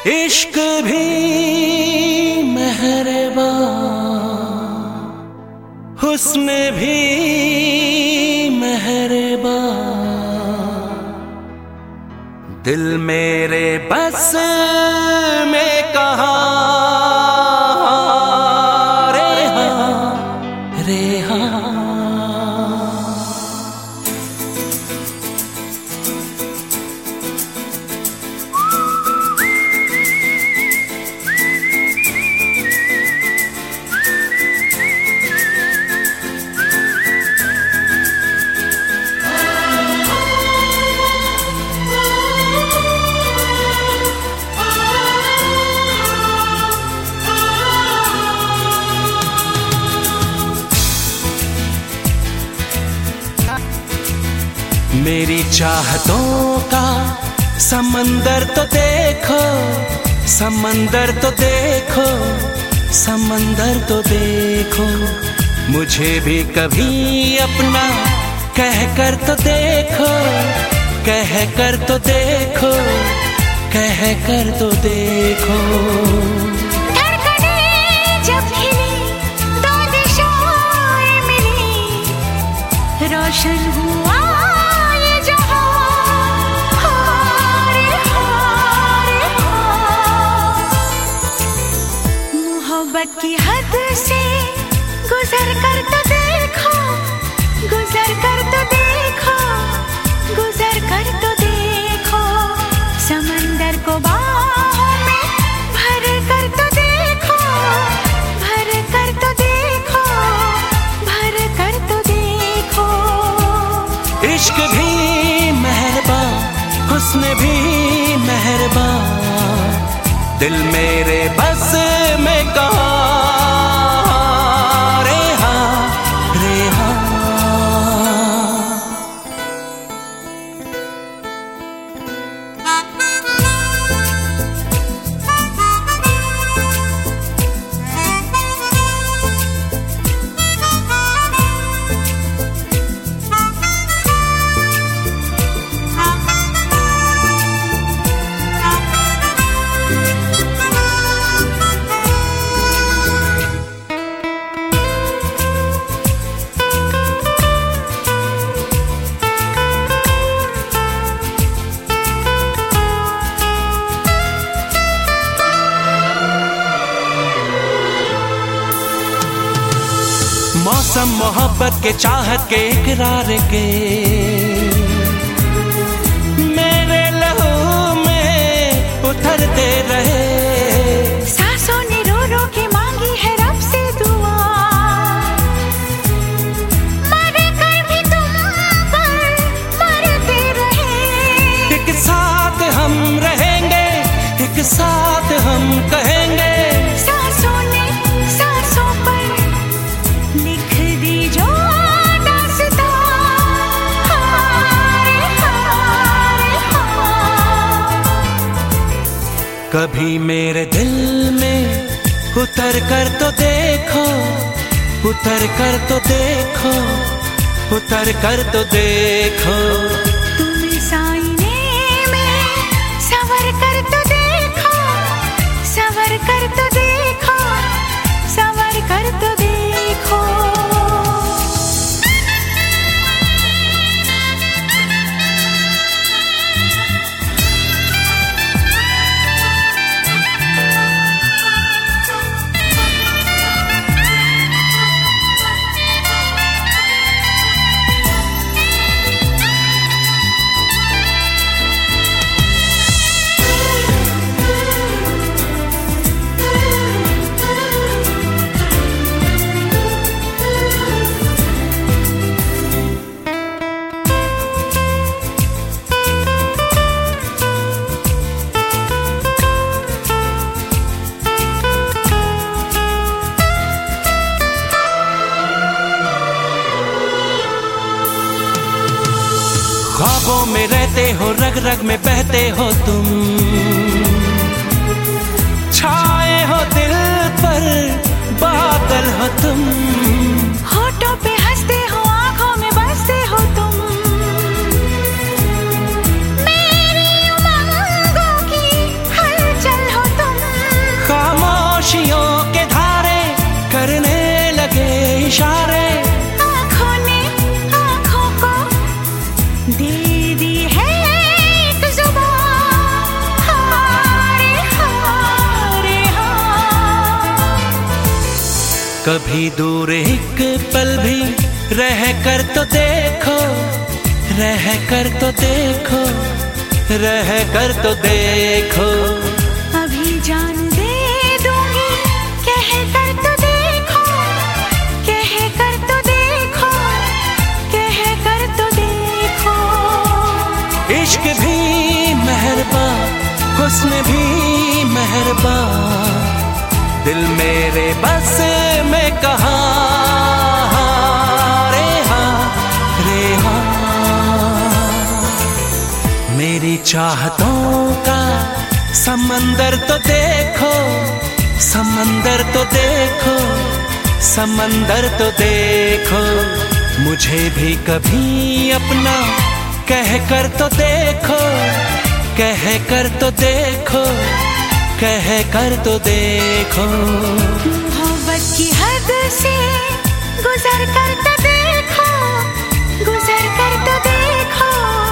इश्क भी मेहरबान, हुस्न भी मेहरबान, दिल मेरे बस में कहाँ रे हाँ रे हाँ। मेरी चाहतों का समंदर तो देखो, समंदर तो देखो, समंदर तो देखो, मुझे भी कभी अपना कह कर तो देखो, कह कर तो देखो, कह कर तो देखो। धड़कनें जब हिली, दो दिशाएं मिली, रोशन हुआ मोहब्बत की हद से गुजर कर तो देखो, गुजर कर तो देखो, गुजर कर तो देखो, समंदर को बाहों में भर कर तो देखो, भर कर तो देखो, भर कर तो देखो। इश्क भी मेहरबान, हुस्न भी मेहरबान, दिल मेरे बस में कहाँ रे हाँ रे हाँ। मौसम मोहब्बत के, चाहत के, इकरार के मेरे लहू में उतरते रहे। सांसों ने रो रो के मांगी है रब से दुआ, मर कर भी तुम पर मरते रहे। एक साथ हम रहेंगे, एक साथ हम कहेंगे, सांसों ने सांसों पर लिख दी जो दास्तां, हाय हाय हाय। कभी मेरे दिल में उतर कर तो देखो, उतर कर तो देखो, उतर कर तो देखो। तुम इस आईने में संवर कर तो देखो, संवर कर तो देखो, संवर कर तो देखो। ख्वाबों में रहते हो, रग रग में बहते हो तुम, छाए हो दिल पर बादल हो तुम। होठों पे हंसते हो, आंखों में बसते हो तुम, मेरी उमंगों की हलचल हो कभी दूर एक पल भी रह कर तो देखो, रह कर तो देखो, रह कर तो देखो। अभी जान दे दूंगी कह कर तो देखो, कह कर तो देखो, कह कर तो देखो। इश्क भी मेहरबान, हुस्न भी मेहरबान, दिल मेरे बस में कहाँ रे हाँ, रे हाँ। मेरी चाहतों का समंदर तो देखो, समंदर तो देखो, समंदर तो देखो। मुझे भी कभी अपना कह कर तो देखो, कह कर तो देखो, कह कर तो देखो। मोहब्बत की हद से गुजर कर तो देखो, गुजर कर तो देखो,